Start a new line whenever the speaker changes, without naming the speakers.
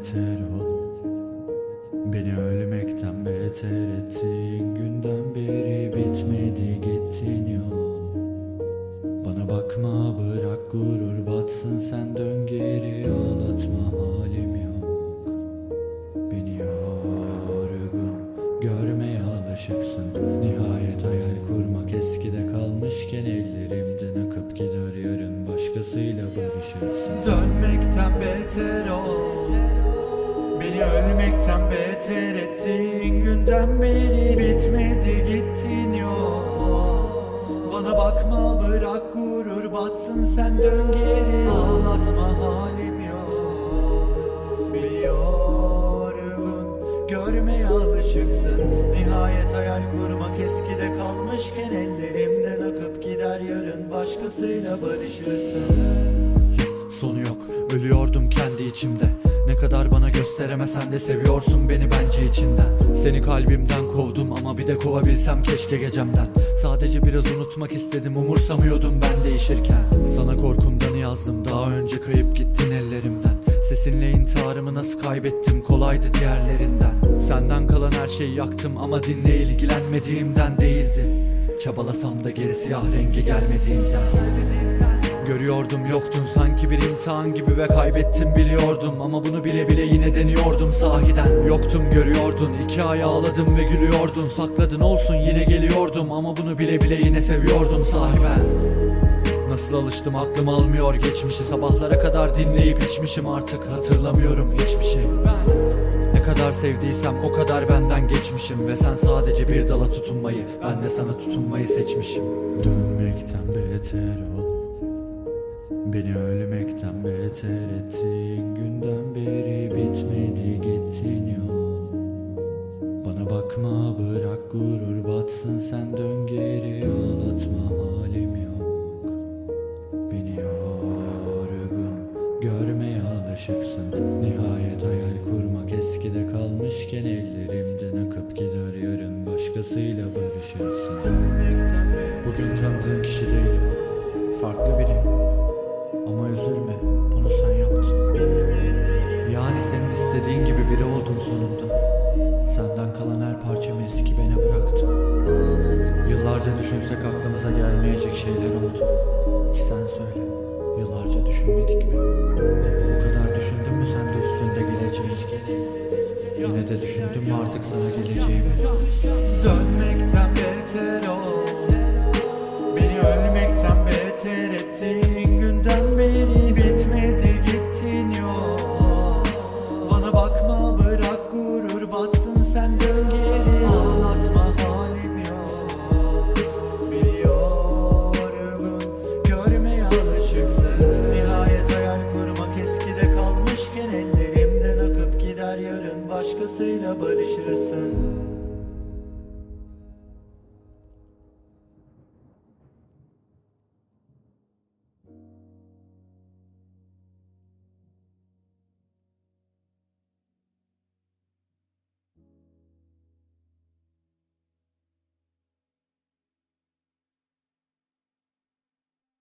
beter ol. Beni ölmekten beter ettin. Günden beri bitmedi gittin yol. Bana bakma, bırak gurur batsın, sen dön geri, ağlatma, halim yok. Beni yorgun görmeye alışıksın. Nihayet hayal kurmak eskide kalmışken ellerimden akıp gider, yarın başkasıyla barışırsın. Dönmekten beter ol. Beni ölmekten beter ettin. Günden beri bitmedi gittin yol. Bana bakma, bırak gurur batsın, sen dön geri, ağlatma, halim yok. Beni yorgun görmeye alışıksın. Nihayet hayal kurmak eskide kalmışken ellerimden akıp gider, yarın başkasıyla barışırsın. Sonu yok, ölüyordum kendi içimde. Ne kadar bana gösteremesen de seviyorsun beni bence içinden. Seni kalbimden kovdum ama bir de kovabilsem keşke gecemden. Sadece biraz unutmak istedim, umursamıyordum ben değişirken. Sana korkumdan yazdım, daha önce kayıp gittin ellerimden. Sesinle intiharımı nasıl kaybettim, kolaydı diğerlerinden. Senden kalan her şeyi yaktım ama dinle, ilgilenmediğimden değildi. Çabalasam da geri siyah rengi gelmediğinden. Görüyordum yoktun sanki bir imtihan gibi ve kaybettim biliyordum. Ama bunu bile bile yine deniyordum sahiden. Yoktum görüyordun, 2 ay ağladım ve gülüyordun. Sakladın olsun yine geliyordum ama bunu bile bile yine seviyordum sahiben. Nasıl alıştım aklım almıyor geçmişi, sabahlara kadar dinleyip içmişim, artık hatırlamıyorum hiçbir şey. Ne kadar sevdiysem o kadar benden geçmişim ve sen sadece bir dala tutunmayı, ben de sana tutunmayı seçmişim. Dönmekten beter ol. Beni ölmekten beter ettin. Günden beri bitmedi gittin yol. Bana bakma, bırak gurur batsın, sen dön geri, ağlatma, halim yok. Beni yorgun görmeye alışıksın. Nihayet hayal kurmak eskide kalmışken ellerimden akıp gider, yarın başkasıyla barışırsın. Bugün tanıdığın kişi değilim, farklı biri. Ama üzülme, bunu sen yaptın. Yani senin istediğin gibi biri oldum sonunda. Senden kalan her parçamı eski bene bıraktım. Yıllarca düşünsek aklımıza gelmeyecek şeyler oldu. Ki sen söyle, yıllarca düşünmedik mi? Bu kadar düşündün mü sen de üstünde geleceğini? Yine de düşündün mü artık sana geleceğimi? Dönmekten beter ol. Beni ölmekten beter ettin. Günden beri bitmedi gittin yol. Bana bakma, bırak gurur batsın, sen dön geri, ağlatma, halim yok. Beni yorgun görmeye alışıksın. Nihayet hayal kurmak eskide kalmışken ellerimden akıp gider, yarın başkasıyla barışırsın.